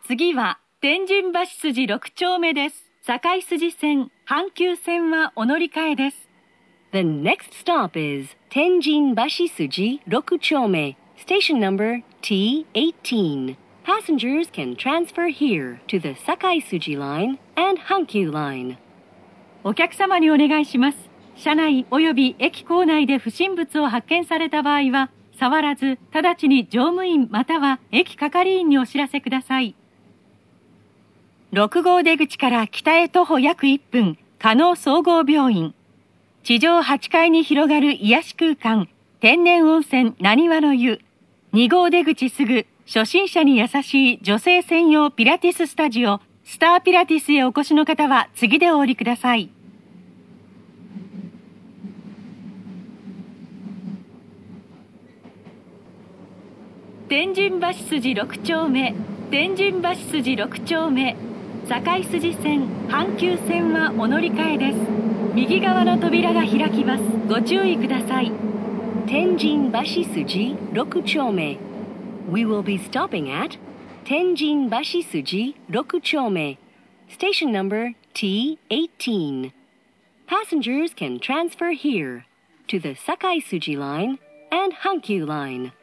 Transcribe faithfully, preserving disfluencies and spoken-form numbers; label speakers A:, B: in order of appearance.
A: 次は天神橋筋ろく丁目です。堺筋線、阪急線はお乗り換えです。
B: The next stop is Tenjin Bashi Suji Rokuchome, station number T eighteen. Passengers can transfer here to the Sakai Suji line and Hankyu line.
A: お客様にお願いします。車内及び駅構内で不審物を発見された場合は、触らず、直ちに乗務員または駅係員にお知らせください。ろく号出口から北へ徒歩約いっぷん、加納総合病院。地上はち階に広がる癒し空間、天然温泉なにわの湯。に号出口すぐ、初心者に優しい女性専用ピラティススタジオ、スターピラティスへお越しの方は次でお降りください。天神橋筋ろく丁目、天神橋筋ろく丁目、堺筋線、阪急線はお乗り換えです。右側の扉が開きます。ご注意ください。
B: Tenjin Bashi Suji Rokuchome. We will be stopping at Tenjin Bashi Suji Rokuchome, station number T eighteen. Passengers can transfer here to the Sakai Suji line and Hankyu line.